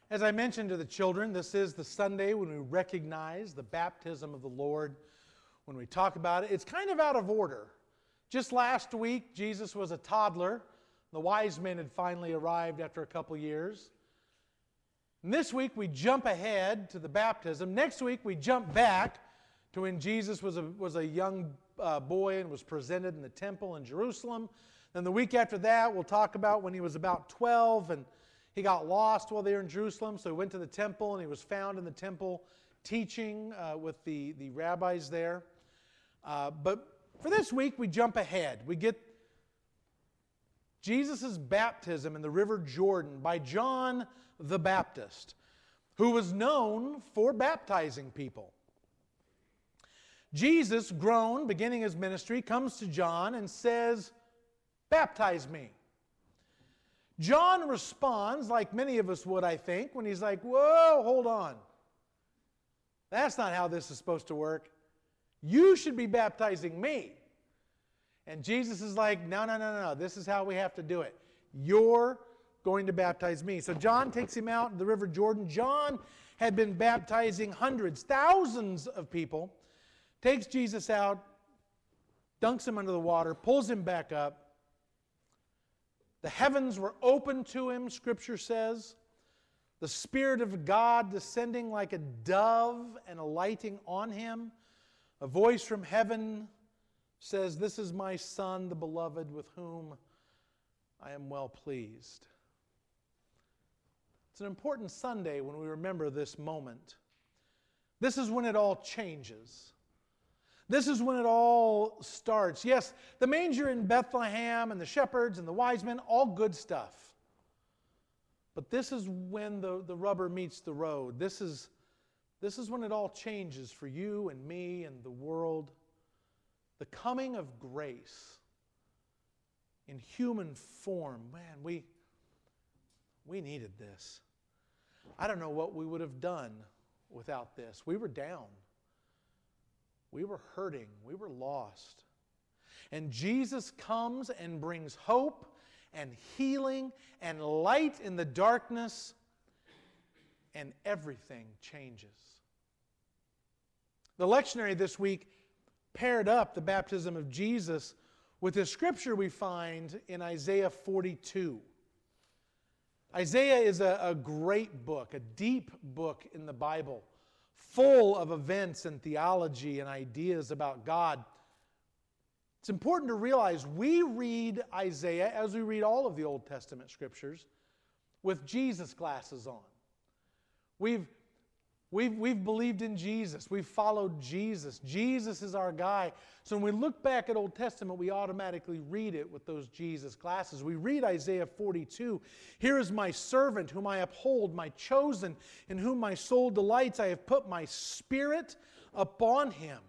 As I mentioned to the children, this is the Sunday when we recognize the baptism of the Lord. When we talk about it, it's kind of out of order. Just last week, Jesus was a toddler. The wise men had finally arrived after a couple years. And this week, we jump ahead to the baptism. Next week, we jump back to when Jesus was a young boy and was presented in the temple in Jerusalem. Then the week after that, we'll talk about when he was about 12 and he got lost while they were in Jerusalem, so he went to the temple and he was found in the temple teaching with the rabbis there. But for this week, we jump ahead. We get Jesus' baptism in the River Jordan by John the Baptist, who was known for baptizing people. Jesus, grown, beginning his ministry, comes to John and says, "Baptize me." John responds like many of us would, I think, when he's like, "Whoa, hold on. That's not how this is supposed to work. You should be baptizing me." And Jesus is like, no. This is how we have to do it. You're going to baptize me. So John takes him out in the River Jordan. John had been baptizing hundreds, thousands of people. Takes Jesus out, dunks him under the water, pulls him back up. The heavens were open to him, Scripture says. The Spirit of God descending like a dove and alighting on him. A voice from heaven says, "This is my Son, the beloved, with whom I am well pleased." It's an important Sunday when we remember this moment. This is when it all changes. This is when it all starts. Yes, the manger in Bethlehem and the shepherds and the wise men, all good stuff. But this is when the rubber meets the road. This is when it all changes for you and me and the world. The coming of grace in human form. Man, we needed this. I don't know what we would have done without this. We were down. We were hurting. We were lost. And Jesus comes and brings hope and healing and light in the darkness, and everything changes. The lectionary this week paired up the baptism of Jesus with the scripture we find in Isaiah 42. Isaiah is a great book, a deep book in the Bible, full of events and theology and ideas about God. It's important to realize we read Isaiah, as we read all of the Old Testament scriptures, with Jesus glasses on. We've believed in Jesus. We've followed Jesus. Jesus is our guy. So when we look back at Old Testament, we automatically read it with those Jesus glasses. We read Isaiah 42. "Here is my servant whom I uphold, my chosen, in whom my soul delights. I have put my spirit upon him."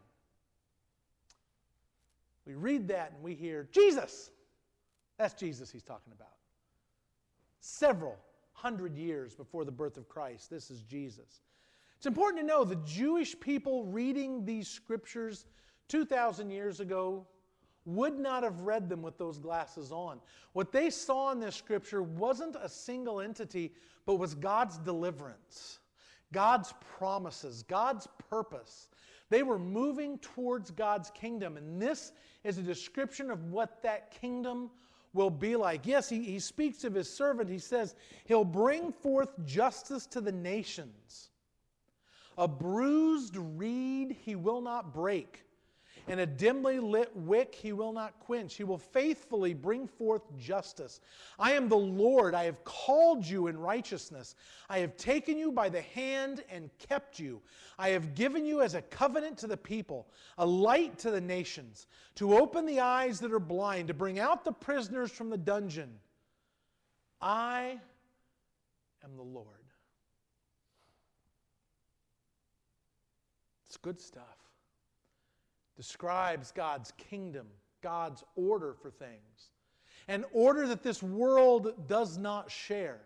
We read that and we hear, Jesus! That's Jesus he's talking about. Several hundred years before the birth of Christ, this is Jesus. It's important to know the Jewish people reading these scriptures 2,000 years ago would not have read them with those glasses on. What they saw in this scripture wasn't a single entity, but was God's deliverance, God's promises, God's purpose. They were moving towards God's kingdom, and this is a description of what that kingdom will be like. Yes, he speaks of his servant. He says, he'll bring forth justice to the nations. A bruised reed he will not break, and a dimly lit wick he will not quench. He will faithfully bring forth justice. I am the Lord. I have called you in righteousness. I have taken you by the hand and kept you. I have given you as a covenant to the people, a light to the nations, to open the eyes that are blind, to bring out the prisoners from the dungeon. I am the Lord. It's good stuff. Describes God's kingdom, God's order for things. An order that this world does not share.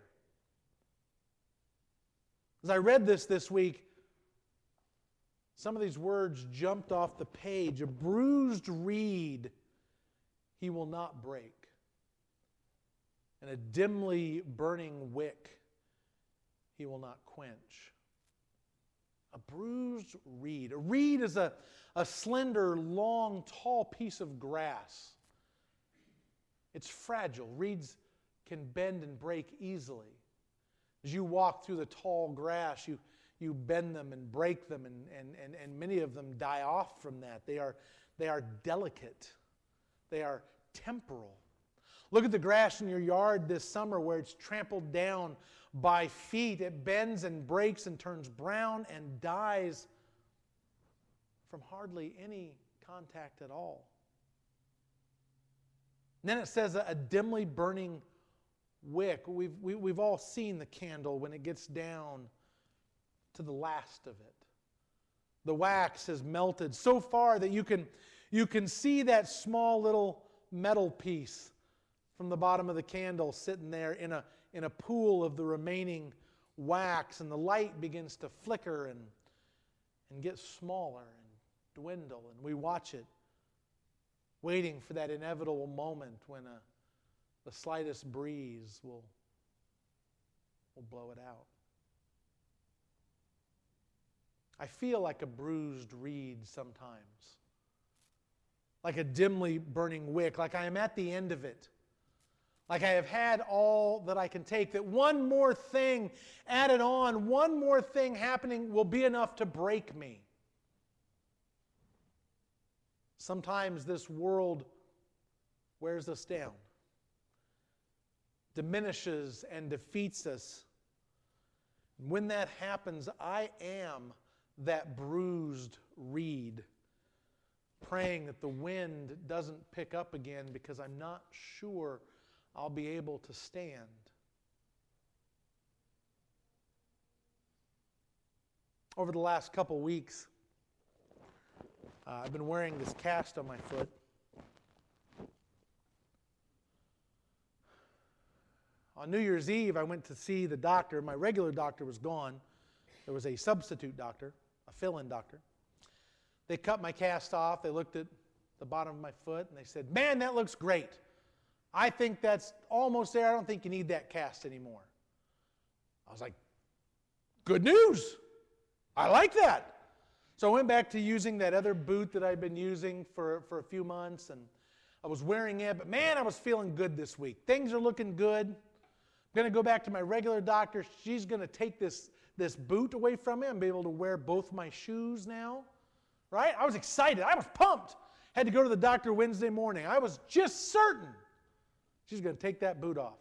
As I read this week, some of these words jumped off the page. A bruised reed he will not break, and a dimly burning wick he will not quench. A bruised reed. A reed is a slender, long, tall piece of grass. It's fragile. Reeds can bend and break easily. As you walk through the tall grass, you bend them and break them, and many of them die off from that. They are delicate. They are temporal. Look at the grass in your yard this summer where it's trampled down by feet. It bends and breaks and turns brown and dies from hardly any contact at all. And then it says a dimly burning wick. We've all seen the candle when it gets down to the last of it. The wax has melted so far that you can see that small little metal piece from the bottom of the candle sitting there in a pool of the remaining wax, and the light begins to flicker and get smaller and dwindle, and we watch it, waiting for that inevitable moment when the slightest breeze will blow it out. I feel like a bruised reed sometimes, like a dimly burning wick, like I am at the end of it, like I have had all that I can take, that one more thing added on, one more thing happening will be enough to break me. Sometimes this world wears us down, diminishes and defeats us. When that happens, I am that bruised reed, praying that the wind doesn't pick up again because I'm not sure I'll be able to stand. Over the last couple weeks, I've been wearing this cast on my foot. On New Year's Eve, I went to see the doctor. My regular doctor was gone. There was a substitute doctor, a fill-in doctor. They cut my cast off. They looked at the bottom of my foot, and they said, "Man, that looks great. I think that's almost there. I don't think you need that cast anymore." I was like, good news. I like that. So I went back to using that other boot that I'd been using for a few months, and I was wearing it, but man, I was feeling good this week. Things are looking good. I'm going to go back to my regular doctor. She's going to take this boot away from me and be able to wear both my shoes now. Right? I was excited. I was pumped. Had to go to the doctor Wednesday morning. I was just certain she's going to take that boot off.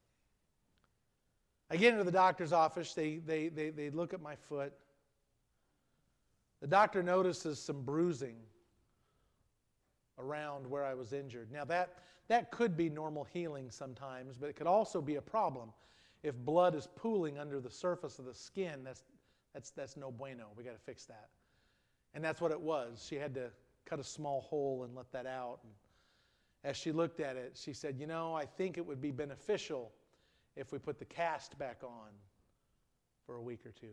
I get into the doctor's office. They look at my foot. The doctor notices some bruising around where I was injured. Now that could be normal healing sometimes, but it could also be a problem. If blood is pooling under the surface of the skin, that's no bueno. We got to fix that. And that's what it was. She had to cut a small hole and let that out. And as she looked at it, she said, I think it would be beneficial if we put the cast back on for a week or two.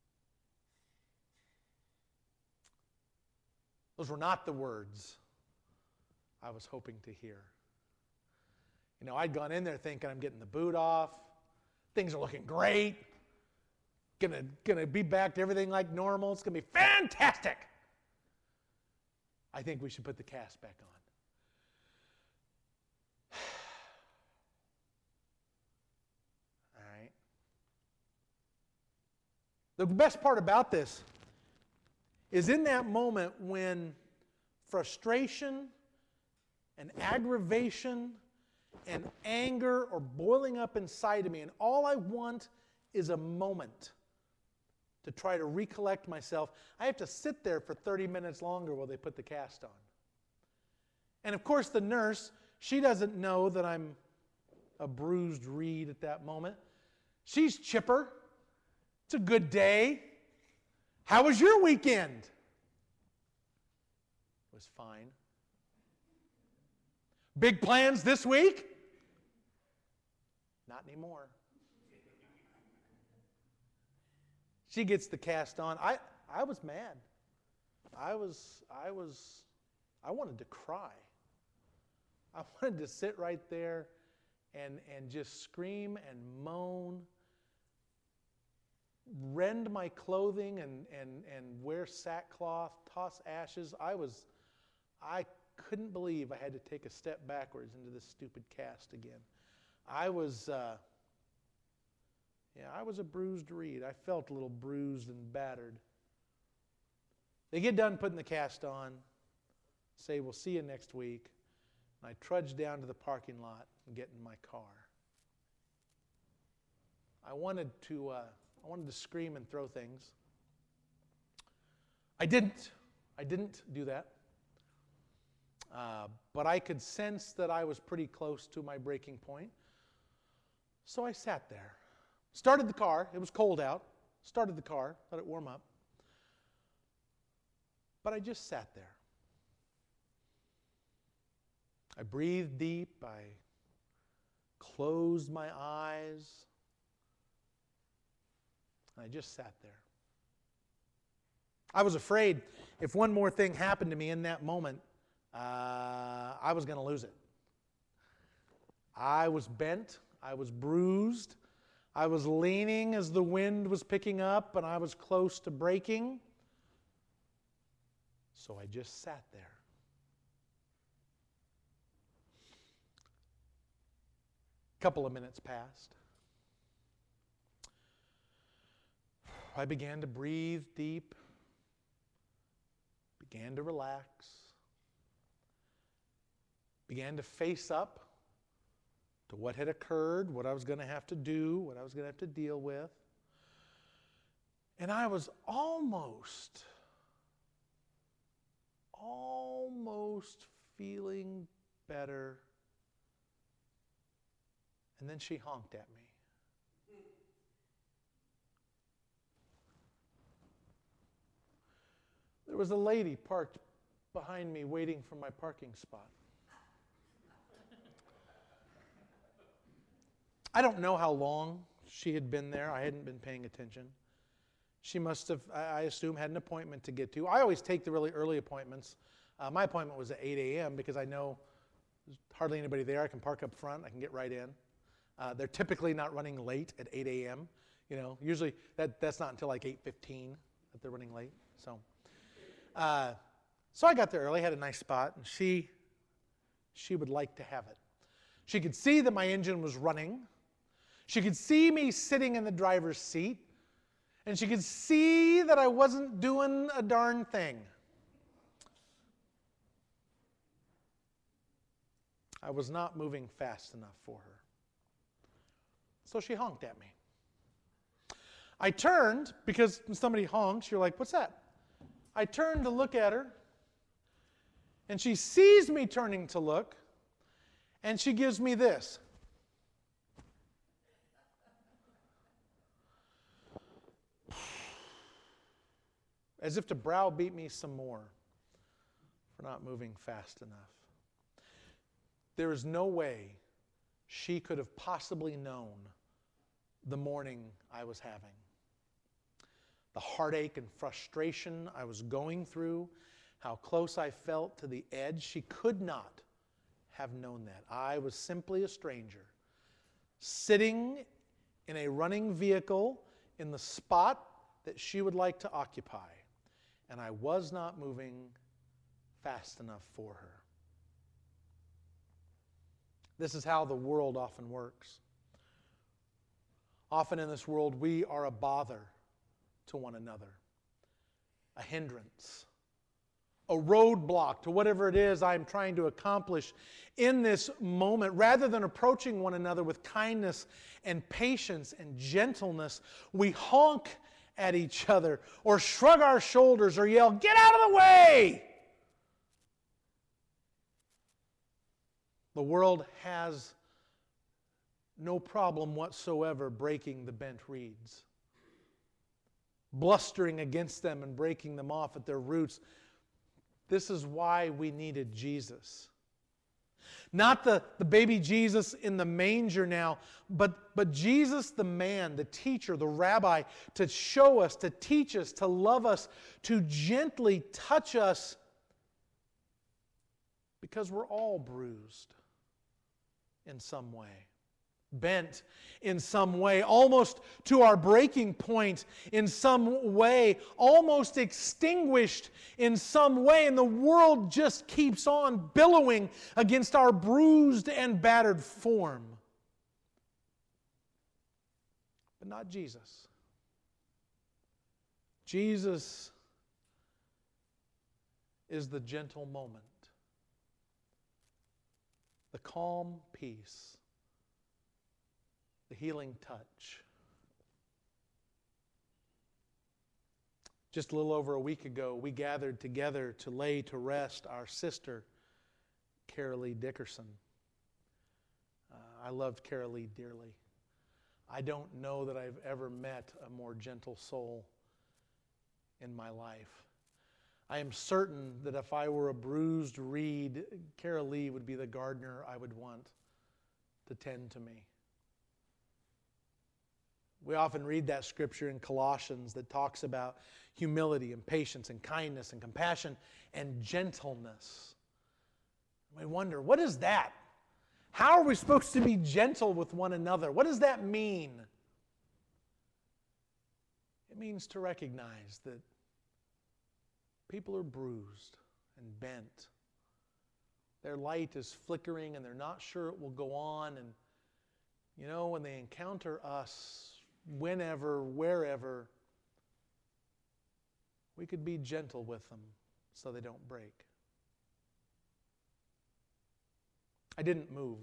Those were not the words I was hoping to hear. I'd gone in there thinking I'm getting the boot off. Things are looking great. Gonna be back to everything like normal. It's gonna be fantastic. I think we should put the cast back on. All right. The best part about this is in that moment when frustration and aggravation and anger are boiling up inside of me, and all I want is a moment to try to recollect myself, I have to sit there for 30 minutes longer while they put the cast on. And of course the nurse, she doesn't know that I'm a bruised reed at that moment. She's chipper. It's a good day. How was your weekend? It was fine. Big plans this week? Not anymore. She gets the cast on. I was mad. I wanted to cry. I wanted to sit right there and just scream and moan rend my clothing and wear sackcloth, toss ashes. I couldn't believe I had to take a step backwards into this stupid cast again. I was a bruised reed. I felt a little bruised and battered. They get done putting the cast on, say, we'll see you next week. And I trudge down to the parking lot and get in my car. I wanted to scream and throw things. I didn't do that. But I could sense that I was pretty close to my breaking point. So I sat there. Started the car. It was cold out. Started the car. Let it warm up. But I just sat there. I breathed deep. I closed my eyes. And I just sat there. I was afraid if one more thing happened to me in that moment, I was going to lose it. I was bent. I was bruised. I was leaning as the wind was picking up, and I was close to breaking. So I just sat there. A couple of minutes passed. I began to breathe deep, began to relax, began to face up to what had occurred, what I was going to have to do, what I was going to have to deal with. And I was almost feeling better. And then she honked at me. There was a lady parked behind me waiting for my parking spot. I don't know how long she had been there. I hadn't been paying attention. She must have, I assume, had an appointment to get to. I always take the really early appointments. My appointment was at 8 a.m. because I know there's hardly anybody there. I can park up front. I can get right in. They're typically not running late at 8 a.m. Usually that's not until like 8:15 that they're running late. So I got there early, had a nice spot, and she would like to have it. She could see that my engine was running. She could see me sitting in the driver's seat, and she could see that I wasn't doing a darn thing. I was not moving fast enough for her. So she honked at me. I turned, because when somebody honks, you're like, what's that? I turned to look at her, and she sees me turning to look, and she gives me this. As if to browbeat me some more for not moving fast enough. There is no way she could have possibly known the morning I was having. The heartache and frustration I was going through, how close I felt to the edge. She could not have known that. I was simply a stranger, sitting in a running vehicle in the spot that she would like to occupy. And I was not moving fast enough for her. This is how the world often works. Often in this world, we are a bother to one another, a hindrance, a roadblock to whatever it is I'm trying to accomplish in this moment. Rather than approaching one another with kindness and patience and gentleness, we honk at each other or shrug our shoulders or yell, "Get out of the way!" The world has no problem whatsoever breaking the bent reeds, blustering against them and breaking them off at their roots. This is why we needed Jesus. Not the baby Jesus in the manger now, but Jesus the man, the teacher, the rabbi, to show us, to teach us, to love us, to gently touch us, because we're all bruised in some way. bent in some way, almost to our breaking point in some way, almost extinguished in some way, and the world just keeps on billowing against our bruised and battered form. But not Jesus. Jesus is the gentle moment, the calm peace, the healing touch. Just a little over a week ago, we gathered together to lay to rest our sister, Carolee Dickerson. I loved Carolee dearly. I don't know that I've ever met a more gentle soul in my life. I am certain that if I were a bruised reed, Carolee would be the gardener I would want to tend to me. We often read that scripture in Colossians that talks about humility and patience and kindness and compassion and gentleness. We wonder, what is that? How are we supposed to be gentle with one another? What does that mean? It means to recognize that people are bruised and bent. Their light is flickering and they're not sure it will go on. And, you know, when they encounter us, whenever, wherever, we could be gentle with them so they don't break. I didn't move.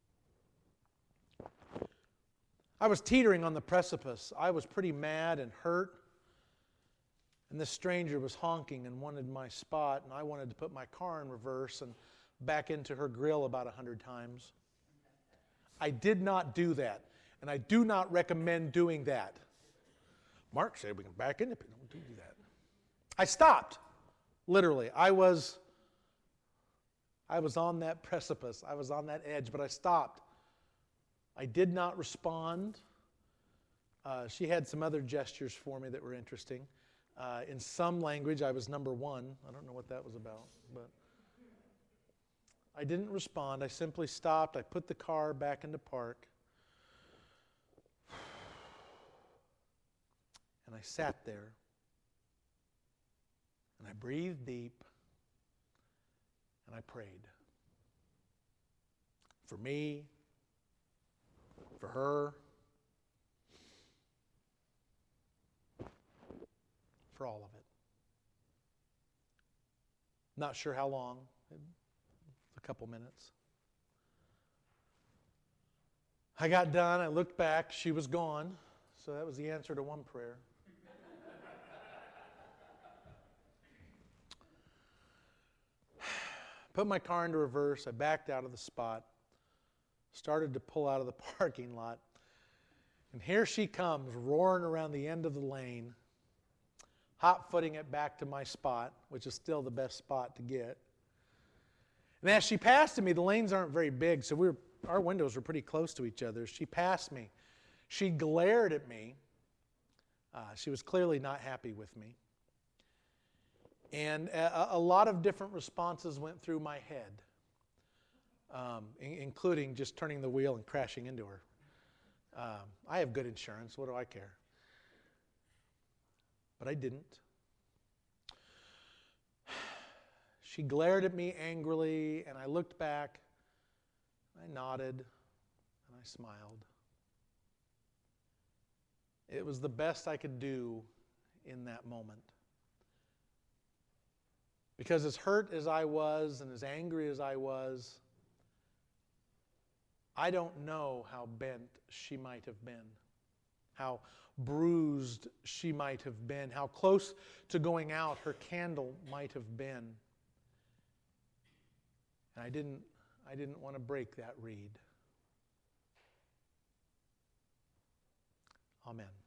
I was teetering on the precipice. I was pretty mad and hurt. And this stranger was honking and wanted my spot, and I wanted to put my car in reverse and back into her grill about 100 times. I did not do that, and I do not recommend doing that. Mark said we can back into it. Don't do that. I stopped, literally. I was on that precipice. I was on that edge, but I stopped. I did not respond. She had some other gestures for me that were interesting. In some language, I was number one. I don't know what that was about, but I didn't respond. I simply stopped. I put the car back into park. And I sat there. And I breathed deep. And I prayed. For me, for her, for all of it. Not sure how long, a couple minutes. I got done, I looked back, she was gone, so that was the answer to one prayer. Put my car into reverse, I backed out of the spot, started to pull out of the parking lot, and here she comes, roaring around the end of the lane, hot-footing it back to my spot, which is still the best spot to get. And as she passed me, the lanes aren't very big, so our windows were pretty close to each other. She passed me. She glared at me. She was clearly not happy with me. And a lot of different responses went through my head, including just turning the wheel and crashing into her. I have good insurance. What do I care? But I didn't. She glared at me angrily, and I looked back, I nodded, and I smiled. It was the best I could do in that moment. Because as hurt as I was and as angry as I was, I don't know how bent she might have been, how bruised she might have been, how close to going out her candle might have been. And I didn't want to break that reed. Amen.